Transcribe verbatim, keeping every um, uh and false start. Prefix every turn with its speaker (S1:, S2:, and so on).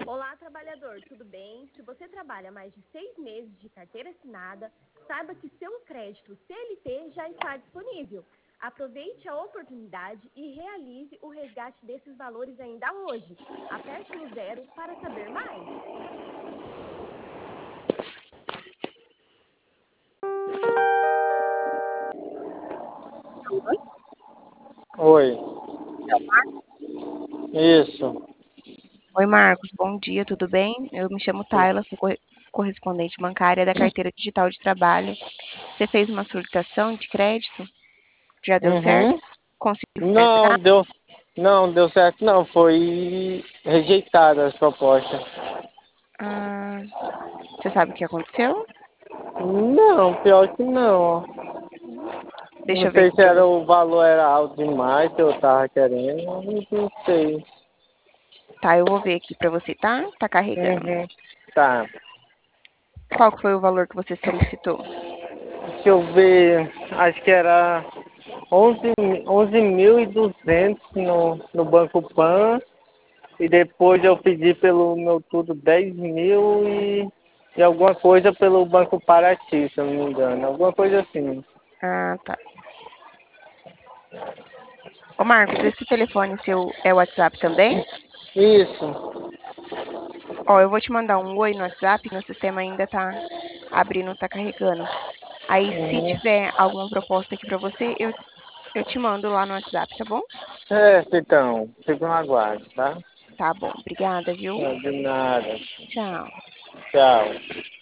S1: Olá, trabalhador, tudo bem? Se você trabalha mais de seis meses de carteira assinada, saiba que seu crédito C L T já está disponível. Aproveite a oportunidade e realize o resgate desses valores ainda hoje. Aperte no zero para saber mais.
S2: Oi, isso.
S3: Oi, Marcos, bom dia, tudo bem? Eu me chamo Tayla, sou corre- correspondente bancária da carteira digital de trabalho. Você fez uma solicitação de crédito? Já deu certo?
S2: Uhum.
S3: Conseguiu
S2: Não,
S3: resgatar?
S2: deu, não, deu certo não, foi rejeitada a proposta.
S3: Ah, você sabe o que aconteceu?
S2: Não, pior que não.
S3: Deixa
S2: Não
S3: eu ver
S2: sei
S3: aqui
S2: se
S3: pra
S2: era
S3: você.
S2: o valor era alto demais que eu tava querendo, não, não sei.
S3: Tá, eu vou ver aqui pra você, tá? Tá carregando.
S2: Uhum. Tá,
S3: Qual que foi o valor que você solicitou?
S2: deixa eu ver, acho que era onze onze mil e duzentos no, no Banco Pan. E depois eu pedi pelo meu tudo dez mil e, e alguma coisa pelo Banco Paraty, se eu não me engano. Alguma coisa assim.
S3: Ah, tá. Ô, Marcos, esse telefone seu é o WhatsApp também?
S2: Isso.
S3: Ó, eu vou te mandar um oi no WhatsApp, meu sistema ainda tá abrindo, tá carregando. Aí, se
S2: Uhum.
S3: tiver alguma proposta aqui pra você, eu, eu te mando lá no WhatsApp, tá bom?
S2: Certo, então. Fico no aguardo, tá?
S3: Tá bom, obrigada, viu?
S2: Não, de nada.
S3: Tchau.
S2: Tchau.